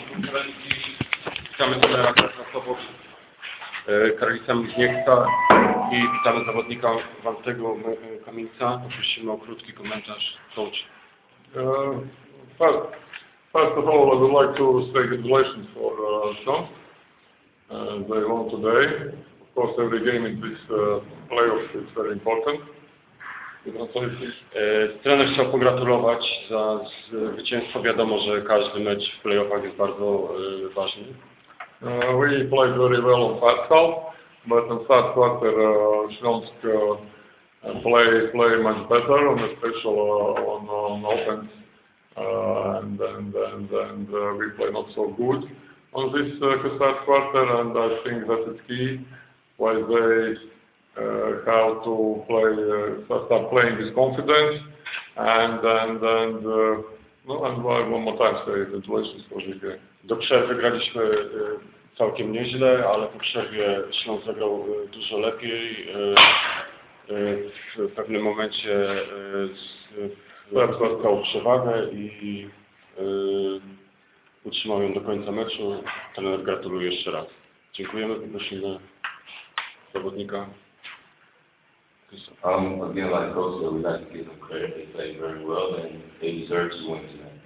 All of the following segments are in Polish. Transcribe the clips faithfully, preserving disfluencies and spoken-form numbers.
konferencji. Witamy trenera Krasnosobów, Karolisa Miźniewska i witamy zawodnika Wantego Kamieńca. Poprosimy o krótki komentarz. Coach. Uh, first, first of all, I would like to say congratulations for uh, Sean. Uh, they won today. Of course, every game in this uh, playoff is very important. Trener chciał pogratulować za zwycięstwo. Wiadomo, że każdy mecz w playoffach jest bardzo ważny. Uh, we played very well on first half, but in third quarter, uh, Śląsk uh, play play much better, on especially uh, on, on offense, uh, and and and, and uh, we play not so good on this uh, third quarter, and I think that is key why they uh, have to play uh, start playing with confidence, and and and uh, no, and one more time say congratulations for this game. Do przerwy graliśmy całkiem nieźle, ale po przerwie Śląsk zagrał dużo lepiej. W pewnym momencie zyskał przewagę i utrzymał ją do końca meczu. Trener gratuluje jeszcze raz. Dziękujemy, prosimy zawodnika. Um, again, like Coach said, we like to give them credit. They played very well, and they deserve to win tonight.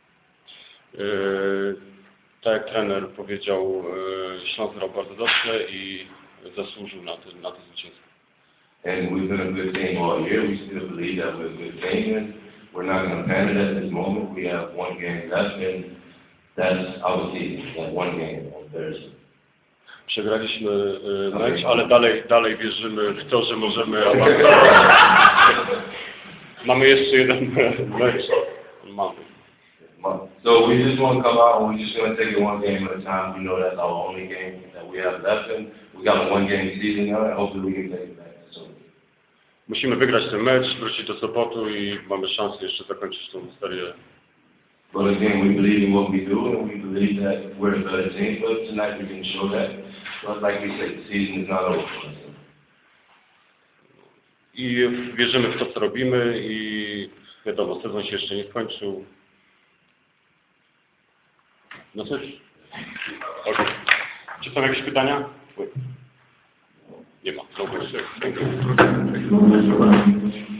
Tak jak trener powiedział, Śląsk grał bardzo dobrze i zasłużył na to, na to zwycięstwo. And we've been a good team all year. We still believe that we're a good team, and we're not going to panic at this moment. We have one game left, and that's our season, that one game on Thursday. Przegraliśmy mecz, ale dalej, dalej wierzymy w to, że możemy awansować. Mamy jeszcze jeden mecz. Mamy. So we just want to come out and we're just going to take it one game at a time. We know that's our only game that we have left, and we got a one game season now, and hopefully we can take it back soon. Musimy wygrać ten mecz, wrócić do Sopotu i mamy szansę jeszcze zakończyć tą serię. But again, we believe in what we do, and we believe that we're a better team. But tonight we can show that. But like we said, the season is not over for us. I wierzymy w to, co robimy, i wiadomo, sezon się jeszcze nie skończył. No cóż. Okay. Czy są jakieś pytania? Nie ma. Dziękuję.